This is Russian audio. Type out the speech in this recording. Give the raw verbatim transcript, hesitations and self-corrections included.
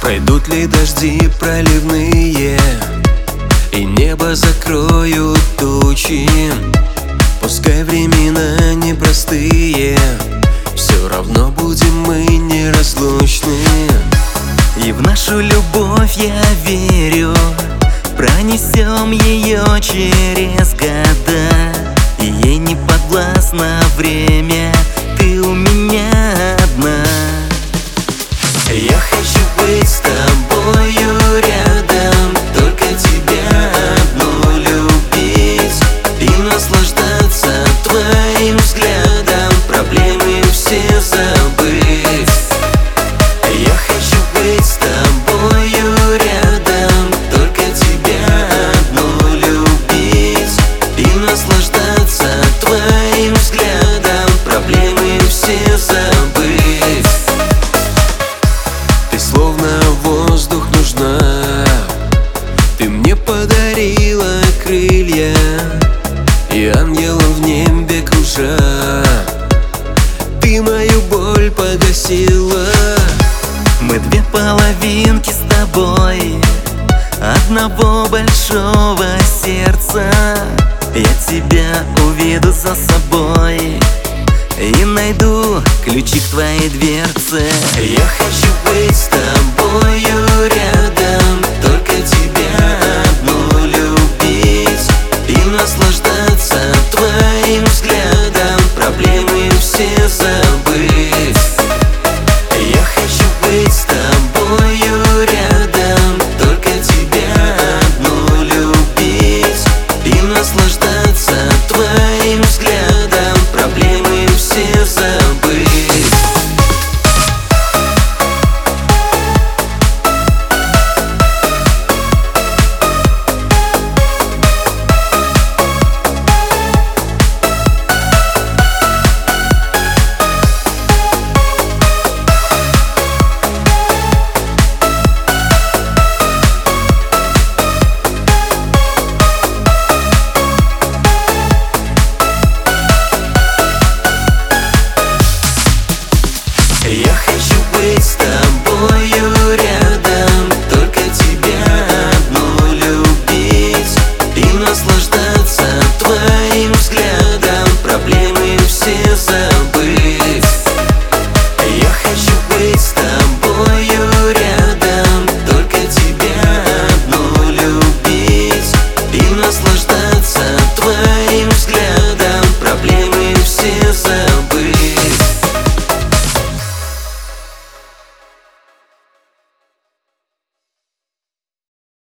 Пойдут ли дожди проливные, и небо закроют тучи. Пускай времена непростые, все равно будем мы неразлучны. И в нашу любовь я верю, пронесем ее через года. И ей не подвластно время, ты у меня одна. Я хочу быть с тобою рядом, только тебя одну любить и наслаждаться твоим взглядом, проблемы все забыть. Я хочу быть с тобою рядом, только тебя одну любить и наслаждаться твоим взглядом, проблемы все забыть. Ты словно воздух нужна, ты мне подарила крылья, и ангелом в небе кружа ты мою боль погасила. Мы две половинки с тобой одного большого сердца. Я тебя уведу за собой и найду ключи к твоей дверце. Я хочу быть с тобою рядом, только тебя одну любить и наслаждаться твоим взглядом, проблемы все забыть. Я хочу быть с тобою рядом, только тебя одну любить и наслаждаться твоим взглядом, проблемы все забыть. Я хочу